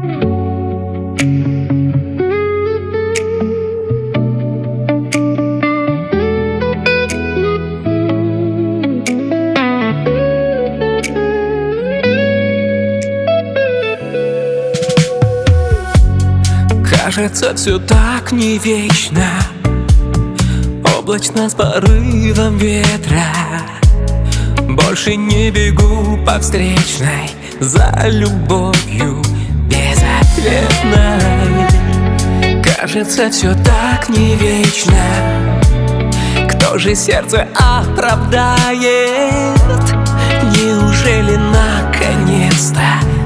Кажется, все так не вечно, облачно с порывом ветра. Больше не бегу по встречной за любовью безответной. Кажется, все так не вечно. Кто же сердце оправдает? Неужели наконец-то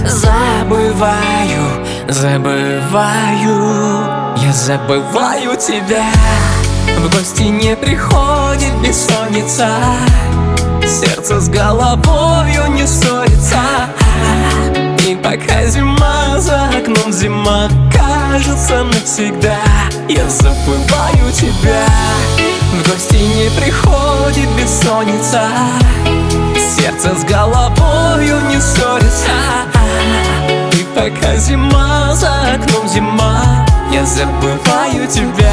я забываю тебя. В гости не приходит бессонница, сердце с головою не ссорится. И пока зима за окном, зима кажется навсегда. Я забываю тебя. В гости не приходит бессонница, сердце с головою не ссорится. И пока зима за окном, зима, я забываю тебя.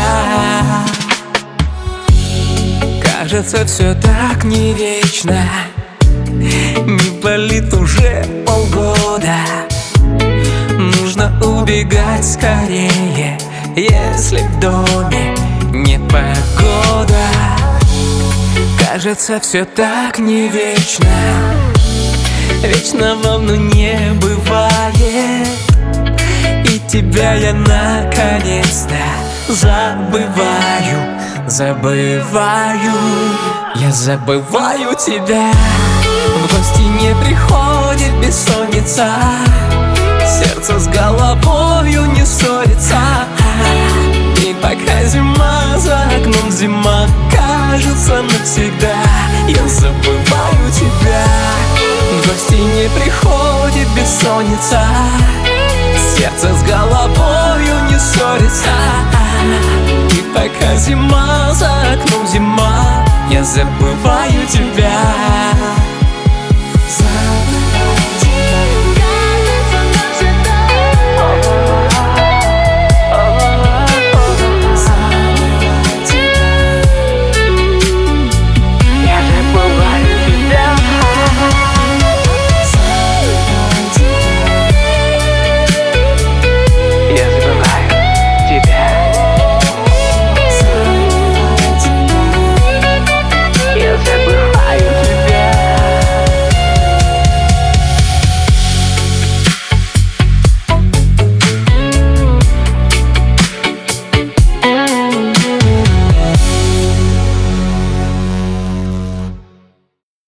Кажется, все так не вечно, не болит уже полгода. Нужно убегать скорее, если в доме непогода. Кажется, все так не вечно, вечно волну не бывает. И тебя я наконец-то я забываю тебя. В гости не приходит бессонница, сердце с головою не ссорится. И пока зима за окном, зима кажется навсегда. Я забываю тебя. В гости не приходит бессонница, сердце с головою не ссорится. И пока зима за окном, зима, я забываю тебя.